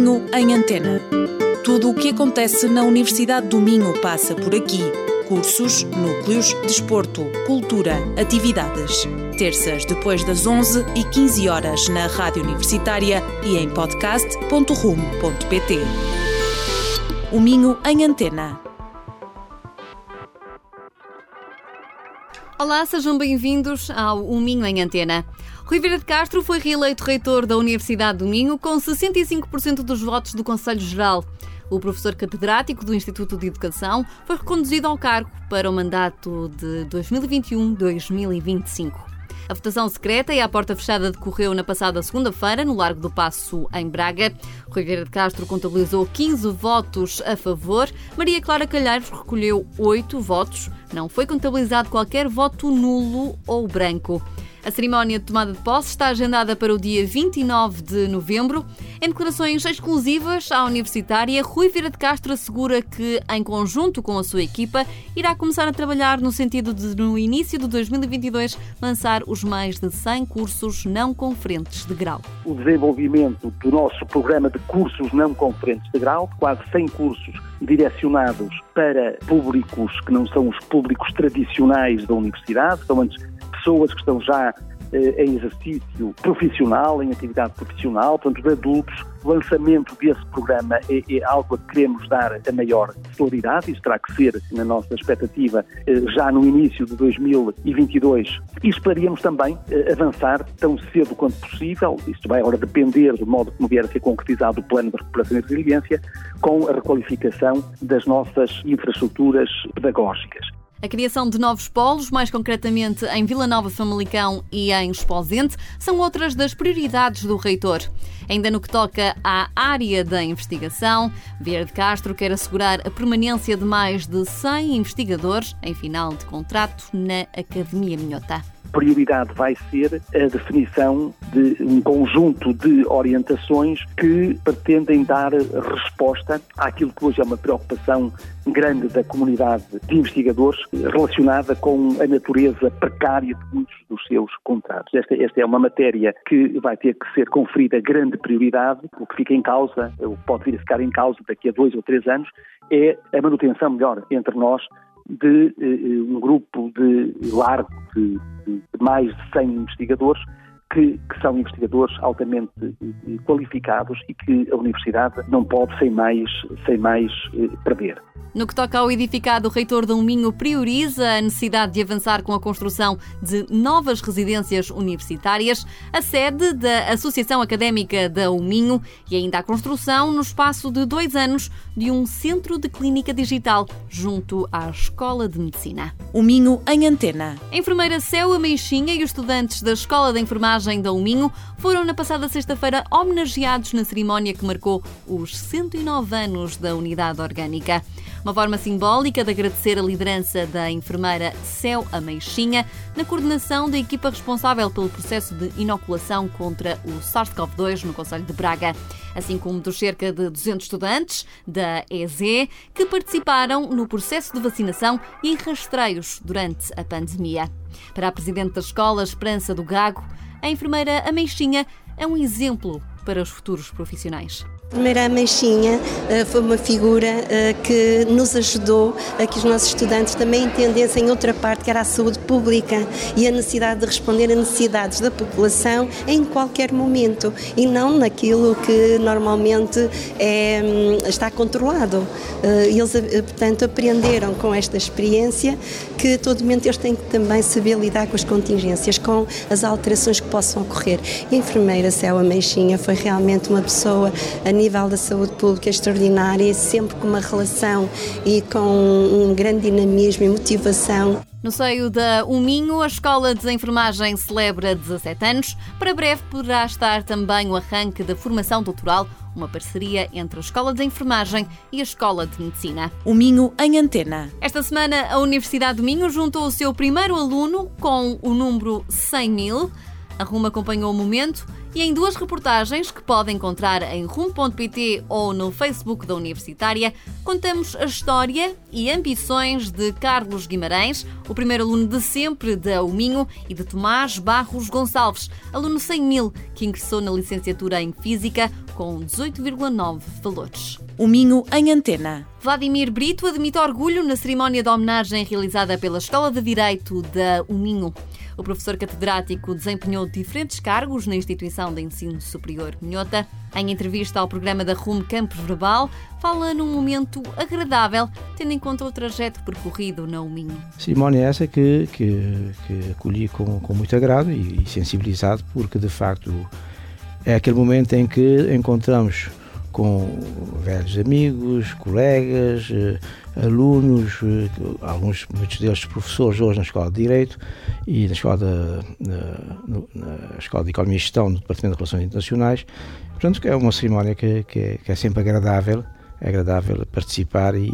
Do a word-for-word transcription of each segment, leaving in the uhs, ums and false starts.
Minho em Antena. Tudo o que acontece na Universidade do Minho passa por aqui. Cursos, núcleos, desporto, cultura, atividades. Terças depois das onze e quinze horas na Rádio Universitária e em podcast ponto rumo ponto pt. O Minho em Antena. Olá, sejam bem-vindos ao O Minho em Antena. Rui Vieira de Castro foi reeleito reitor da Universidade do Minho com sessenta e cinco por cento dos votos do Conselho Geral. O professor catedrático do Instituto de Educação foi reconduzido ao cargo para o mandato de dois mil e vinte e um a dois mil e vinte e cinco. A votação secreta e à porta fechada decorreu na passada segunda-feira, no Largo do Paço, em Braga. Rui Vieira de Castro contabilizou quinze votos a favor. Maria Clara Calheiros recolheu oito votos. Não foi contabilizado qualquer voto nulo ou branco. A cerimónia de tomada de posse está agendada para o dia vinte e nove de novembro. Em declarações exclusivas à Universitária, Rui Vieira de Castro assegura que, em conjunto com a sua equipa, irá começar a trabalhar no sentido de, no início de dois mil e vinte e dois, lançar os mais de cem cursos não conferentes de grau. O desenvolvimento do nosso programa de cursos não conferentes de grau, quase cem cursos direcionados para públicos que não são os públicos tradicionais da universidade, são antes pessoas que estão já eh, em exercício profissional, em atividade profissional, portanto, os adultos. O lançamento desse programa é, é algo a que queremos dar a maior celeridade. Isso terá que ser, na nossa expectativa, eh, já no início de dois mil e vinte e dois. E esperaríamos também eh, avançar tão cedo quanto possível. Isto vai agora depender do modo como vier a ser concretizado o plano de recuperação e resiliência, com a requalificação das nossas infraestruturas pedagógicas. A criação de novos polos, mais concretamente em Vila Nova de Famalicão e em Esposende, são outras das prioridades do reitor. Ainda no que toca à área da investigação, Vieira de Castro quer assegurar a permanência de mais de cem investigadores em final de contrato na Academia Minhota. Prioridade vai ser a definição de um conjunto de orientações que pretendem dar resposta àquilo que hoje é uma preocupação grande da comunidade de investigadores relacionada com a natureza precária de muitos dos seus contratos. Esta, esta é uma matéria que vai ter que ser conferida grande prioridade. O que fica em causa, o que pode vir a ficar em causa daqui a dois ou três anos, é a manutenção melhor entre nós de uh, um grupo de largo de, de mais de cem investigadores que, que são investigadores altamente uh, qualificados e que a Universidade não pode sem mais, sem mais uh, perder. No que toca ao edificado, o reitor do Minho prioriza a necessidade de avançar com a construção de novas residências universitárias, a sede da Associação Académica da Minho e ainda a construção, no espaço de dois anos, de um centro de clínica digital junto à Escola de Medicina. O Minho em Antena. A enfermeira Céu Ameixinha e os estudantes da Escola de Enfermagem da Minho foram na passada sexta-feira homenageados na cerimónia que marcou os cento e nove anos da Unidade Orgânica. Uma forma simbólica de agradecer a liderança da enfermeira Céu Ameixinha na coordenação da equipa responsável pelo processo de inoculação contra o SARS-CoV dois no Concelho de Braga, assim como dos cerca de duzentos estudantes da E Z E que participaram no processo de vacinação e rastreios durante a pandemia. Para a presidente da escola, Esperança do Gago, a enfermeira Ameixinha é um exemplo para os futuros profissionais. A enfermeira Ameixinha uh, foi uma figura uh, que nos ajudou a que os nossos estudantes também entendessem outra parte, que era a saúde pública e a necessidade de responder a necessidades da população em qualquer momento e não naquilo que normalmente é, está controlado. Uh, eles, uh, portanto, aprenderam com esta experiência que a todo momento eles têm que também saber lidar com as contingências, com as alterações que possam ocorrer. E a enfermeira Céu Ameixinha foi realmente uma pessoa a nível da saúde pública extraordinária, sempre com uma relação e com um grande dinamismo e motivação. No seio da Minho, a Escola de Enfermagem celebra dezassete anos. Para breve poderá estar também o arranque da formação doutoral, uma parceria entre a Escola de Enfermagem e a Escola de Medicina. O Minho em Antena. Esta semana, a Universidade do Minho juntou o seu primeiro aluno com o número cem mil. A Rumo acompanhou o momento E em duas reportagens que pode encontrar em rumo ponto pt ou no Facebook da Universitária, contamos a história e ambições de Carlos Guimarães, o primeiro aluno de sempre da U Minho, e de Tomás Barros Gonçalves, aluno cem mil, que ingressou na licenciatura em Física com dezoito vírgula nove valores. O Minho em Antena. Vladimir Brito admite orgulho na cerimónia de homenagem realizada pela Escola de Direito da U Minho. O professor catedrático desempenhou diferentes cargos na instituição de ensino superior Minhota. Em entrevista ao programa da R U M Campos Verbal, fala num momento agradável, tendo em conta o trajeto percorrido na U Minho. Cerimónia essa que, que, que acolhi com, com muito agrado e, e sensibilizado, porque de facto é aquele momento em que encontramos com velhos amigos, colegas, alunos, alguns, muitos deles professores hoje na Escola de Direito e na Escola de, na, na Escola de Economia e Gestão do Departamento de Relações Internacionais. Portanto, é uma cerimónia que, que, é, que é sempre agradável, é agradável participar e,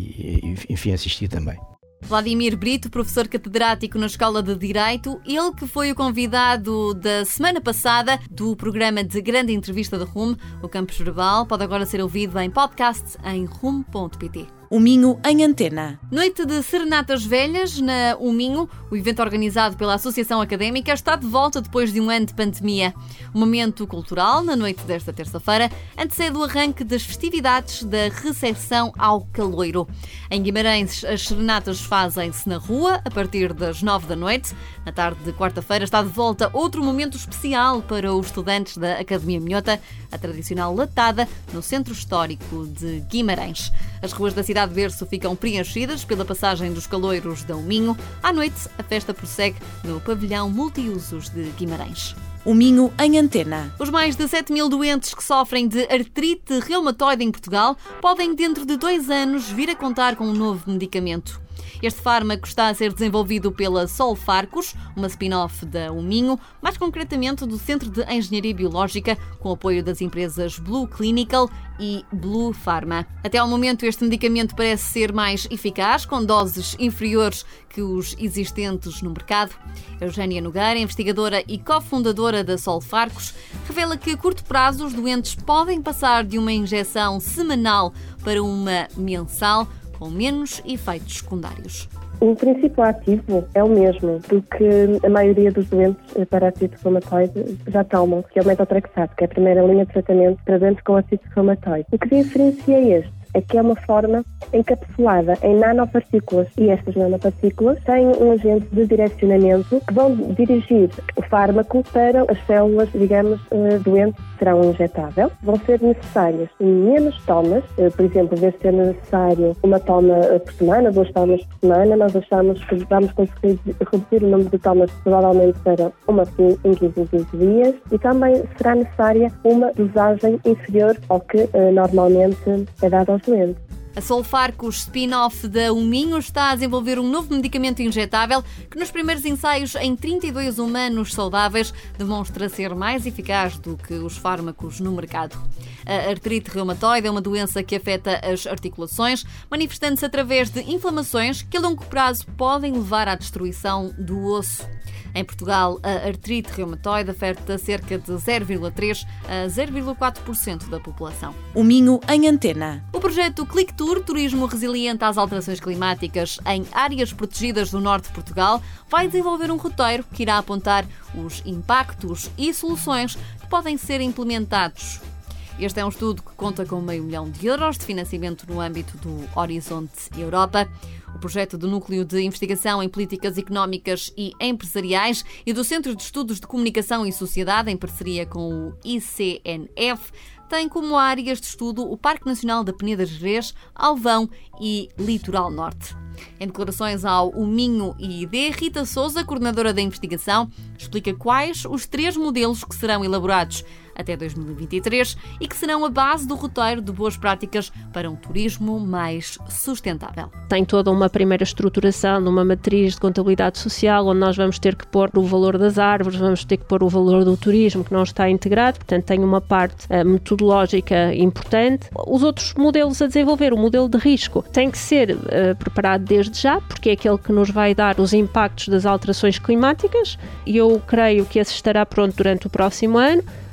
e, enfim, assistir também. Vladimir Brito, professor catedrático na Escola de Direito, ele que foi o convidado da semana passada do programa de grande entrevista da R U M, o Campos Verbal, pode agora ser ouvido em podcast em rumo ponto pt. O Minho em Antena. Noite de Serenatas Velhas na U Minho. O evento organizado pela Associação Académica está de volta depois de um ano de pandemia. O momento cultural, na noite desta terça-feira, antecede o arranque das festividades da recepção ao caloiro. Em Guimarães, as serenatas fazem-se na rua a partir das nove da noite. Na tarde de quarta-feira está de volta outro momento especial para os estudantes da Academia Minhota, a tradicional latada no Centro Histórico de Guimarães. As ruas da cidade de Berço ficam preenchidas pela passagem dos caloiros da U Minho. À noite, a festa prossegue no pavilhão multiusos de Guimarães. O Minho em Antena. Os mais de sete mil doentes que sofrem de artrite reumatoide em Portugal podem, dentro de dois anos, vir a contar com um novo medicamento. Este fármaco está a ser desenvolvido pela Solfarcos, uma spin-off da U Minho, mais concretamente do Centro de Engenharia Biológica, com apoio das empresas Blue Clinical e Blue Pharma. Até ao momento, este medicamento parece ser mais eficaz, com doses inferiores que os existentes no mercado. Eugénia Nogueira, investigadora e cofundadora da Solfarcos, revela que a curto prazo os doentes podem passar de uma injeção semanal para uma mensal, com menos efeitos secundários. O princípio ativo é o mesmo do que a maioria dos doentes para artrite reumatoide já tomam, que é o metotrexato, que é a primeira linha de tratamento para doentes com artrite reumatoide. O que diferencia este é que é uma forma encapsulada em nanopartículas, e estas nanopartículas têm um agente de direcionamento que vão dirigir o fármaco para as células, digamos, doentes que serão injetáveis. Vão ser necessárias menos tomas, por exemplo, em vez de ser necessário uma toma por semana, duas tomas por semana, nós achamos que vamos conseguir reduzir o número de tomas provavelmente para uma em quinze, vinte dias, e também será necessária uma dosagem inferior ao que uh, normalmente é dado aos doentes. A Solfarcos, spin-off da U Minho, está a desenvolver um novo medicamento injetável que, nos primeiros ensaios em trinta e dois humanos saudáveis, demonstra ser mais eficaz do que os fármacos no mercado. A artrite reumatoide é uma doença que afeta as articulações, manifestando-se através de inflamações que a longo prazo podem levar à destruição do osso. Em Portugal, a artrite reumatoide afeta cerca de zero vírgula três a zero vírgula quatro por cento da população. O Minho em Antena. O projeto Click Tour, Turismo Resiliente às Alterações Climáticas em Áreas Protegidas do Norte de Portugal, vai desenvolver um roteiro que irá apontar os impactos e soluções que podem ser implementados. Este é um estudo que conta com meio milhão de euros de financiamento no âmbito do Horizonte Europa. O projeto do Núcleo de Investigação em Políticas Económicas e Empresariais e do Centro de Estudos de Comunicação e Sociedade, em parceria com o I C N F, tem como áreas de estudo o Parque Nacional da Peneda Gerês, Alvão e Litoral Norte. Em declarações ao U Minho I D, Rita Sousa, coordenadora da investigação, explica quais os três modelos que serão elaborados até dois mil e vinte e três e que serão a base do roteiro de boas práticas para um turismo mais sustentável. Tem toda uma primeira estruturação numa matriz de contabilidade social, onde nós vamos ter que pôr o valor das árvores, vamos ter que pôr o valor do turismo, que não está integrado, portanto tem uma parte uh, metodológica importante. Os outros modelos a desenvolver, o modelo de risco, tem que ser uh, preparado desde já, porque é aquele que nos vai dar os impactos das alterações climáticas, e eu creio que esse estará pronto durante o próximo ano.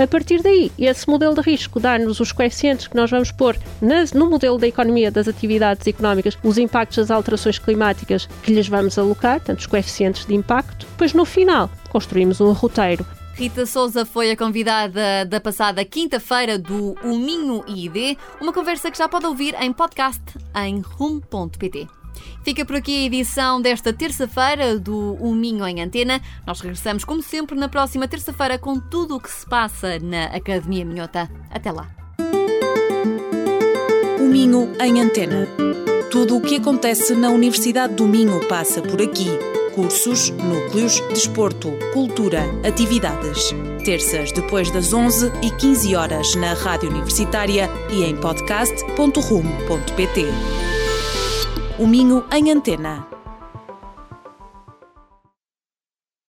A partir daí, esse modelo de risco dá-nos os coeficientes que nós vamos pôr nas, no modelo da economia das atividades económicas, os impactos das alterações climáticas que lhes vamos alocar, portanto, os coeficientes de impacto. Depois, no final, construímos um roteiro. Rita Sousa foi a convidada da passada quinta-feira do O Minho I D, uma conversa que já pode ouvir em podcast em rumo ponto pt. Fica por aqui a edição desta terça-feira do O Minho em Antena. Nós regressamos, como sempre, na próxima terça-feira com tudo o que se passa na Academia Minhota. Até lá. O Minho em Antena. Tudo o que acontece na Universidade do Minho passa por aqui. Cursos, núcleos, desporto, cultura, atividades. Terças depois das onze e quinze horas na Rádio Universitária e em podcast ponto rumo ponto pt. O Minho em Antena.